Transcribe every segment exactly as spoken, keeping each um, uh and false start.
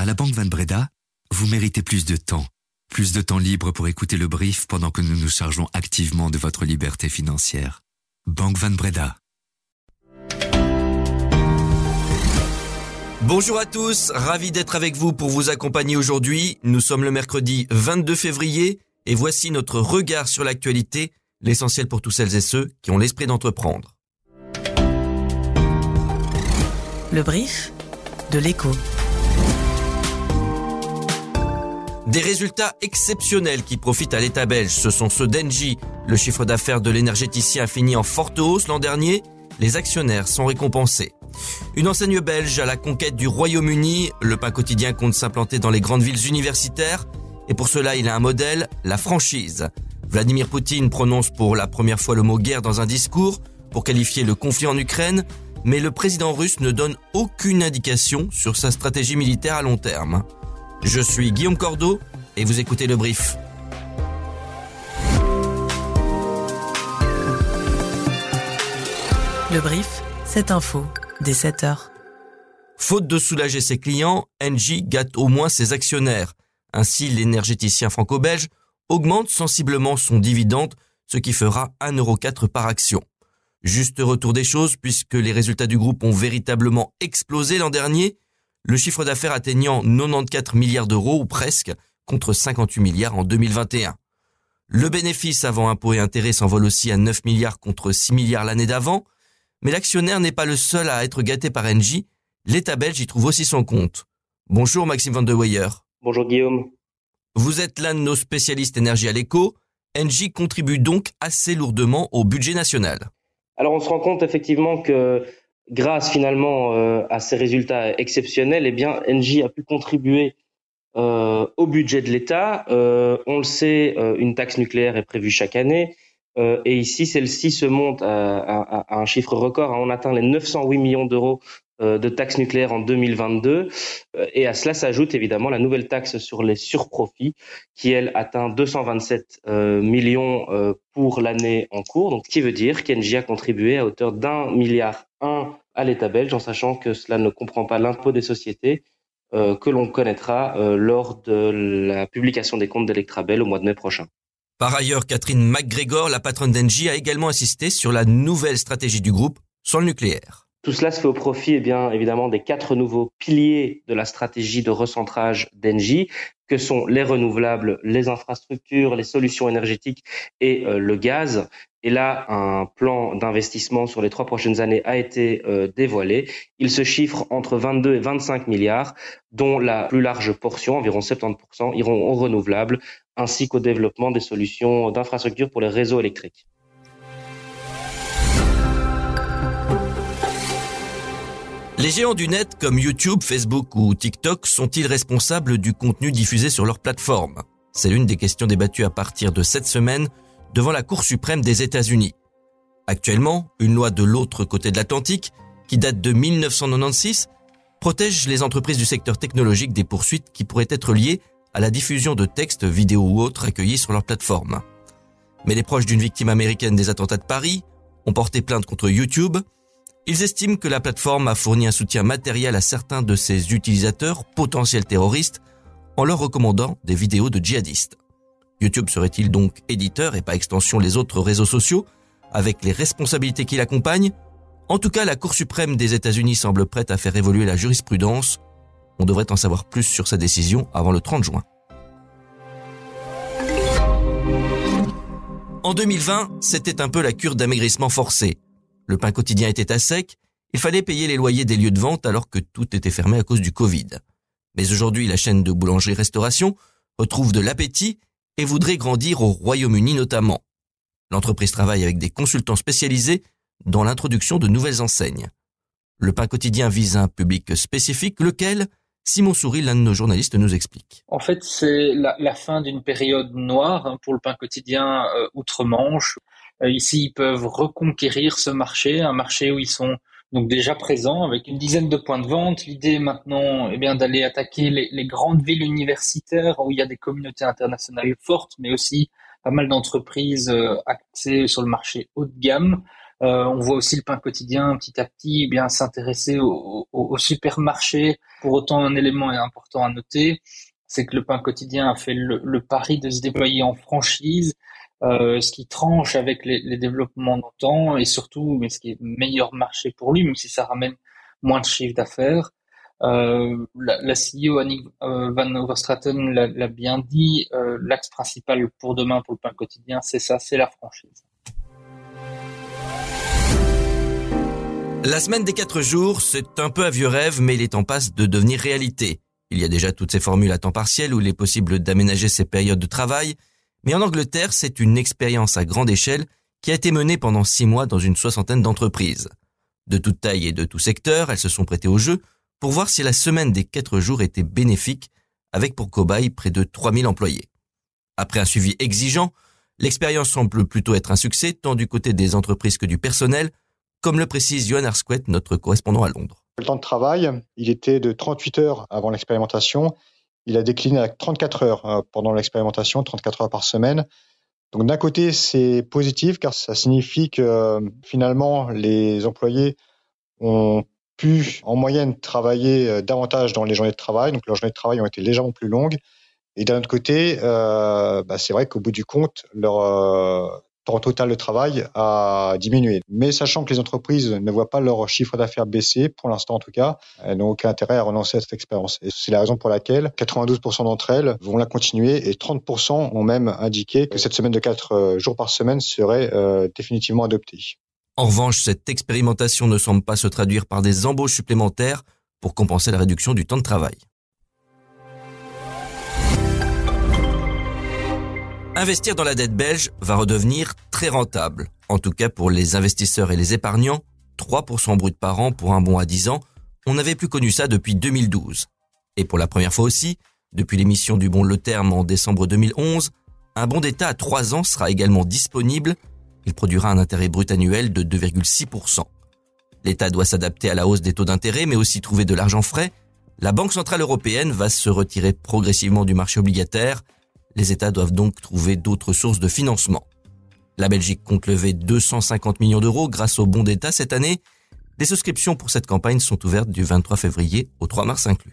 la Banque Van Breda, vous méritez plus de temps. Plus de temps libre pour écouter le brief pendant que nous nous chargeons activement de votre liberté financière. Banque Van Breda. Bonjour à tous, ravi d'être avec vous pour vous accompagner aujourd'hui. Nous sommes le mercredi vingt-deux février et voici notre regard sur l'actualité, l'essentiel pour tous celles et ceux qui ont l'esprit d'entreprendre. Le brief de l'Écho. Des résultats exceptionnels qui profitent à l'État belge, ce sont ceux d'Engie. Le chiffre d'affaires de l'énergéticien a fini en forte hausse l'an dernier. Les actionnaires sont récompensés. Une enseigne belge à la conquête du Royaume-Uni. Le pain quotidien compte s'implanter dans les grandes villes universitaires. Et pour cela, il a un modèle, la franchise. Vladimir Poutine prononce pour la première fois le mot guerre dans un discours pour qualifier le conflit en Ukraine. Mais le président russe ne donne aucune indication sur sa stratégie militaire à long terme. Je suis Guillaume Cordeau et vous écoutez Le Brief. Le Brief, cette info, dès sept heures. Faute de soulager ses clients, Engie gâte au moins ses actionnaires. Ainsi, l'énergéticien franco-belge augmente sensiblement son dividende, ce qui fera un euro quatre par action. Juste retour des choses puisque les résultats du groupe ont véritablement explosé l'an dernier, le chiffre d'affaires atteignant quatre-vingt-quatorze milliards d'euros ou presque, contre cinquante-huit milliards en deux mille vingt et un. Le bénéfice avant impôts et intérêts s'envole aussi à neuf milliards contre six milliards l'année d'avant, mais l'actionnaire n'est pas le seul à être gâté par Engie, l'État belge y trouve aussi son compte. Bonjour Maxime Van de Weyer. Bonjour Guillaume. Vous êtes l'un de nos spécialistes énergie à l'Écho. Engie contribue donc assez lourdement au budget national. Alors on se rend compte effectivement que grâce finalement euh, à ces résultats exceptionnels, eh bien Engie a pu contribuer euh, au budget de l'État. Euh, on le sait, euh, une taxe nucléaire est prévue chaque année. Euh, et ici, celle-ci se monte à, à, à un chiffre record. On atteint les neuf cent huit millions d'euros euh, de taxes nucléaires en deux mille vingt-deux. Euh, et à cela s'ajoute évidemment la nouvelle taxe sur les surprofits qui, elle, atteint deux cent vingt-sept euh, millions euh, pour l'année en cours. Donc, ce qui veut dire qu'Engie a contribué à hauteur d'un milliard un à l'État belge, en sachant que cela ne comprend pas l'impôt des sociétés euh, que l'on connaîtra euh, lors de la publication des comptes d'Electrabel au mois de mai prochain. Par ailleurs, Catherine McGregor, la patronne d'Engie, a également insisté sur la nouvelle stratégie du groupe sur le nucléaire. Tout cela se fait au profit, eh bien, évidemment, des quatre nouveaux piliers de la stratégie de recentrage d'Engie, que sont les renouvelables, les infrastructures, les solutions énergétiques et euh, le gaz. Et là, un plan d'investissement sur les trois prochaines années a été euh, dévoilé. Il se chiffre entre vingt-deux et vingt-cinq milliards, dont la plus large portion, environ soixante-dix pour cent, iront aux renouvelables, ainsi qu'au développement des solutions d'infrastructures pour les réseaux électriques. Les géants du net comme YouTube, Facebook ou TikTok sont-ils responsables du contenu diffusé sur leur plateforme ? C'est l'une des questions débattues à partir de cette semaine devant la Cour suprême des États-Unis. Actuellement, une loi de l'autre côté de l'Atlantique, qui date de dix-neuf cent quatre-vingt-seize, protège les entreprises du secteur technologique des poursuites qui pourraient être liées à la diffusion de textes, vidéos ou autres accueillis sur leur plateforme. Mais les proches d'une victime américaine des attentats de Paris ont porté plainte contre YouTube. Ils estiment que la plateforme a fourni un soutien matériel à certains de ses utilisateurs potentiels terroristes en leur recommandant des vidéos de djihadistes. YouTube serait-il donc éditeur et par extension les autres réseaux sociaux avec les responsabilités qui l'accompagnent ? En tout cas, la Cour suprême des États-Unis semble prête à faire évoluer la jurisprudence. On devrait en savoir plus sur sa décision avant le trente juin. En deux mille vingt, c'était un peu la cure d'amaigrissement forcé. Le pain quotidien était à sec, il fallait payer les loyers des lieux de vente alors que tout était fermé à cause du Covid. Mais aujourd'hui, la chaîne de boulangerie-restauration retrouve de l'appétit et voudrait grandir au Royaume-Uni notamment. L'entreprise travaille avec des consultants spécialisés dans l'introduction de nouvelles enseignes. Le pain quotidien vise un public spécifique, lequel Simon Souris, l'un de nos journalistes, nous explique. En fait, c'est la, la fin d'une période noire hein, pour le pain quotidien euh, outre-Manche. Euh, ici, ils peuvent reconquérir ce marché, un marché où ils sont donc déjà présents avec une dizaine de points de vente. L'idée maintenant est bien d'aller attaquer les, les grandes villes universitaires où il y a des communautés internationales fortes, mais aussi pas mal d'entreprises euh, axées sur le marché haut de gamme. Euh, on voit aussi le pain quotidien petit à petit eh bien s'intéresser au, au, au supermarché. Pour autant, un élément est important à noter, c'est que le pain quotidien a fait le, le pari de se déployer en franchise, euh, ce qui tranche avec les, les développements d'antan et surtout, mais ce qui est meilleur marché pour lui, même si ça ramène moins de chiffre d'affaires. Euh, la, la C E O Annick euh, Van Overstraten l'a, l'a bien dit, euh, l'axe principal pour demain pour le pain quotidien, c'est ça, c'est la franchise. La semaine des quatre jours, c'est un peu un vieux rêve, mais il est en passe de devenir réalité. Il y a déjà toutes ces formules à temps partiel où il est possible d'aménager ses périodes de travail, mais en Angleterre, c'est une expérience à grande échelle qui a été menée pendant six mois dans une soixantaine d'entreprises. De toute taille et de tout secteur, elles se sont prêtées au jeu pour voir si la semaine des quatre jours était bénéfique, avec pour cobaye près de trois mille employés. Après un suivi exigeant, l'expérience semble plutôt être un succès, tant du côté des entreprises que du personnel, comme le précise Johan Arsquet, notre correspondant à Londres. Le temps de travail, il était de trente-huit heures avant l'expérimentation. Il a décliné à trente-quatre heures pendant l'expérimentation, trente-quatre heures par semaine. Donc d'un côté, c'est positif car ça signifie que finalement, les employés ont pu en moyenne travailler davantage dans les journées de travail. Donc leurs journées de travail ont été légèrement plus longues. Et d'un autre côté, euh, bah, c'est vrai qu'au bout du compte, leur euh, temps total de travail a diminué. Mais sachant que les entreprises ne voient pas leur chiffre d'affaires baisser, pour l'instant en tout cas, elles n'ont aucun intérêt à renoncer à cette expérience. Et c'est la raison pour laquelle quatre-vingt-douze pour cent d'entre elles vont la continuer et trente pour cent ont même indiqué que cette semaine de quatre jours par semaine serait euh, définitivement adoptée. En revanche, cette expérimentation ne semble pas se traduire par des embauches supplémentaires pour compenser la réduction du temps de travail. Investir dans la dette belge va redevenir très rentable. En tout cas pour les investisseurs et les épargnants, trois pour cent brut par an pour un bon à dix ans, on n'avait plus connu ça depuis deux mille douze. Et pour la première fois aussi, depuis l'émission du bon Le Terme en décembre deux mille onze, un bon d'État à trois ans sera également disponible. Il produira un intérêt brut annuel de deux virgule six pour cent. L'État doit s'adapter à la hausse des taux d'intérêt, mais aussi trouver de l'argent frais. La Banque Centrale Européenne va se retirer progressivement du marché obligataire. Les États doivent donc trouver d'autres sources de financement. La Belgique compte lever deux cent cinquante millions d'euros grâce au bon d'État cette année. Les souscriptions pour cette campagne sont ouvertes du vingt-trois février au trois mars inclus.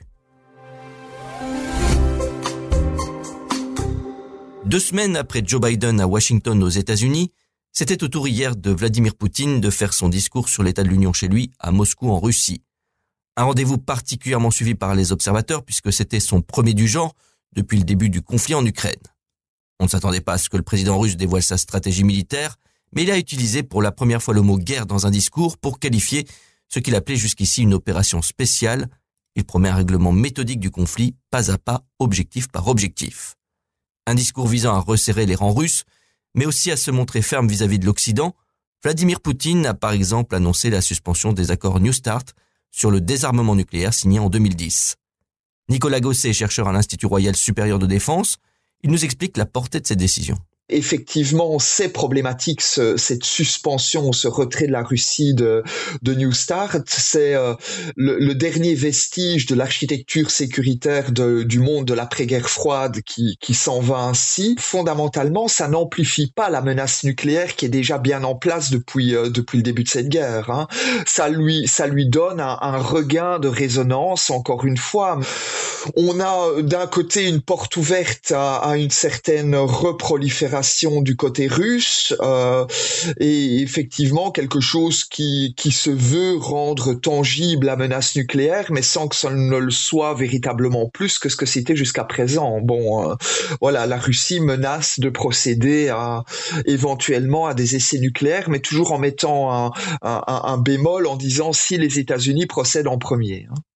Deux semaines après Joe Biden à Washington aux États-Unis, c'était au tour hier de Vladimir Poutine de faire son discours sur l'état de l'Union chez lui à Moscou en Russie. Un rendez-vous particulièrement suivi par les observateurs puisque c'était son premier du genre depuis le début du conflit en Ukraine. On ne s'attendait pas à ce que le président russe dévoile sa stratégie militaire, mais il a utilisé pour la première fois le mot guerre dans un discours pour qualifier ce qu'il appelait jusqu'ici une opération spéciale. Il promet un règlement méthodique du conflit, pas à pas, objectif par objectif. Un discours visant à resserrer les rangs russes, mais aussi à se montrer ferme vis-à-vis de l'Occident. Vladimir Poutine a par exemple annoncé la suspension des accords New Start sur le désarmement nucléaire signés en deux mille dix. Nicolas Gosset, chercheur à l'Institut Royal Supérieur de Défense, il nous explique la portée de cette décision. Effectivement, c'est problématique ce, cette suspension, ce retrait de la Russie de, de New Start. C'est euh, le, le dernier vestige de l'architecture sécuritaire de, du monde de l'après-guerre froide qui, qui s'en va ainsi. Fondamentalement, ça n'amplifie pas la menace nucléaire qui est déjà bien en place depuis, euh, depuis le début de cette guerre. Hein. Ça lui, ça lui donne un, un regain de résonance, encore une fois. On a d'un côté une porte ouverte à, à une certaine reprolifération du côté russe euh, et effectivement quelque chose qui qui se veut rendre tangible la menace nucléaire, mais sans que ça ne le soit véritablement plus que ce que c'était jusqu'à présent. Bon, euh, voilà, la Russie menace de procéder à éventuellement à des essais nucléaires, mais toujours en mettant un, un, un bémol en disant si les États-Unis procèdent en premier. Hein.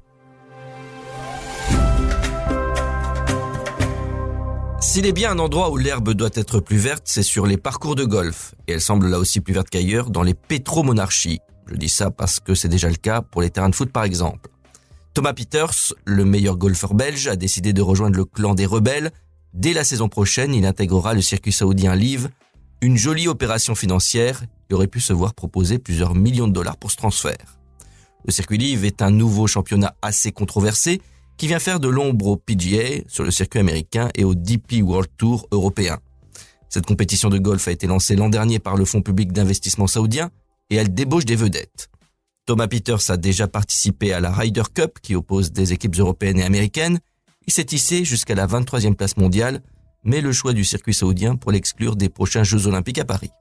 S'il est bien un endroit où l'herbe doit être plus verte, c'est sur les parcours de golf. Et elle semble là aussi plus verte qu'ailleurs dans les pétromonarchies. Je dis ça parce que c'est déjà le cas pour les terrains de foot par exemple. Thomas Pieters, le meilleur golfeur belge, a décidé de rejoindre le clan des rebelles. Dès la saison prochaine, il intégrera le circuit saoudien Live. Une jolie opération financière. Il aurait pu se voir proposer plusieurs millions de dollars pour ce transfert. Le circuit Live est un nouveau championnat assez controversé qui vient faire de l'ombre au P G A sur le circuit américain et au D P World Tour européen. Cette compétition de golf a été lancée l'an dernier par le fonds public d'investissement saoudien et elle débauche des vedettes. Thomas Pieters a déjà participé à la Ryder Cup qui oppose des équipes européennes et américaines. Il s'est hissé jusqu'à la vingt-troisième place mondiale, mais le choix du circuit saoudien pour l'exclure des prochains Jeux Olympiques à Paris.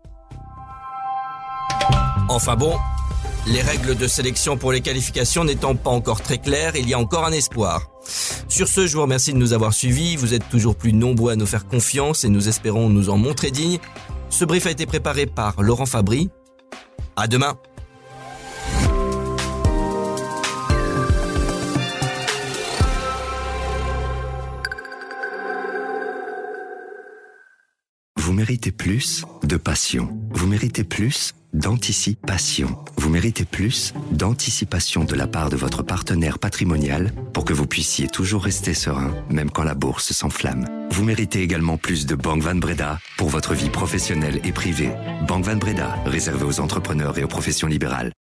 Enfin bon, les règles de sélection pour les qualifications n'étant pas encore très claires, il y a encore un espoir. Sur ce, je vous remercie de nous avoir suivis. Vous êtes toujours plus nombreux à nous faire confiance et nous espérons nous en montrer dignes. Ce brief a été préparé par Laurent Fabry. À demain. Vous méritez plus de passion. Vous méritez plus d'anticipation. Vous méritez plus d'anticipation de la part de votre partenaire patrimonial pour que vous puissiez toujours rester serein, même quand la bourse s'enflamme. Vous méritez également plus de Bank Van Breda pour votre vie professionnelle et privée. Bank Van Breda, réservé aux entrepreneurs et aux professions libérales.